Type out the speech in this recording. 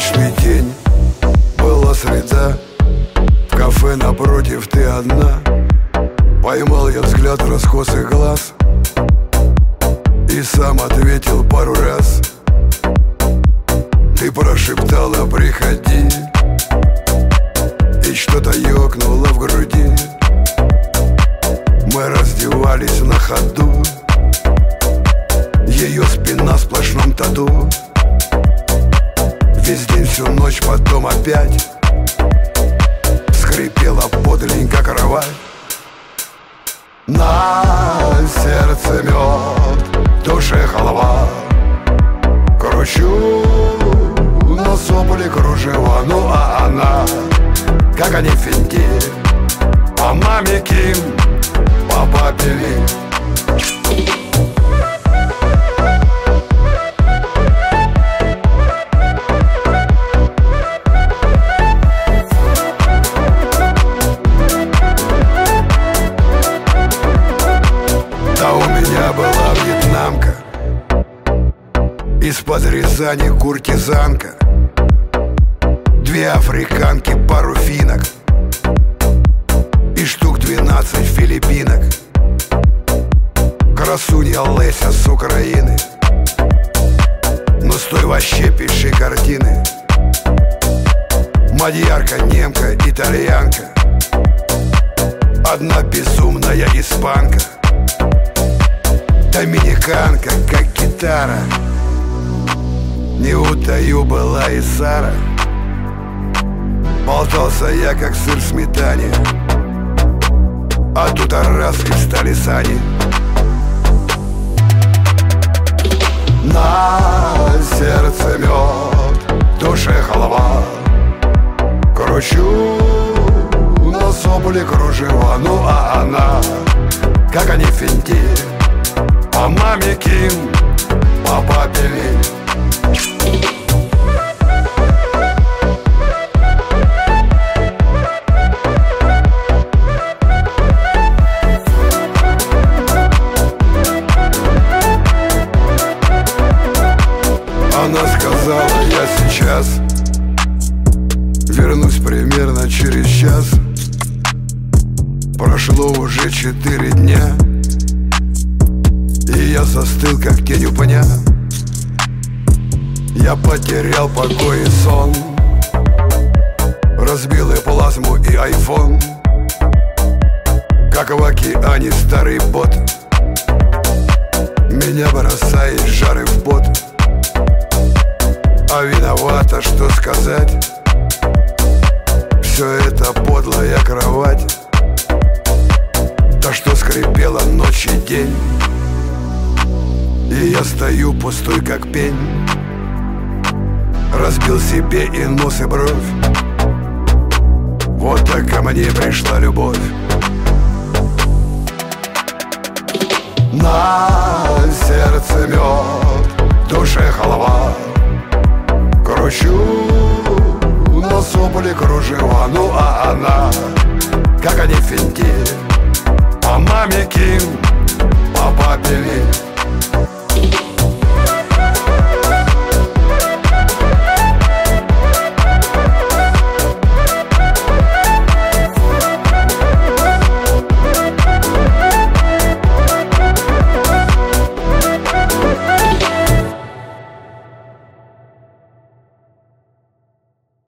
Солнечный день, была среда, в кафе напротив ты одна. Поймал я взгляд раскосых глаз и сам ответил пару раз. Ты прошептала: приходи, и что-то ёкнуло в груди. Мы раздевались на ходу, ее спина в сплошном тату. Весь день, всю ночь, потом опять скрипела подленько кровать. На сердце мед, в душе халва. Кручу на сопли кружева. Ну а она, как они финти, по маме Ким, по папе Ли. Была вьетнамка, из-под Рязани куртизанка, две африканки, пару финок и штук 12 филиппинок. Красунья Леся с Украины, но стой, вообще пиши картины. Мадьярка, немка, итальянка, одна безумная испанка. Доминиканка, как гитара, не утаю, была и Сара. Болтался я, как сыр в сметане, а тут раз и встали сани. На сердце мед, в душе халва. Кручу на сопли кружева. Ну а она, как они финти, по маме Ким, по папе Ли. Она сказала: я сейчас вернусь примерно через час. Прошло уже 4 дня, и я застыл, как тень у пня. Я потерял покой и сон, разбил и плазму, и айфон, как в океане старый бот. Меня бросает жары в пот, а виновата, что сказать. Все это подлая кровать, та, что скрипела ночь и день. И я стою пустой, как пень, разбил себе и нос, и бровь. Вот так ко мне пришла любовь. На сердце мед, в душе халва. Кручу на сопли кружева. Ну а она, как они финти, по маме Ким, по папе Ли.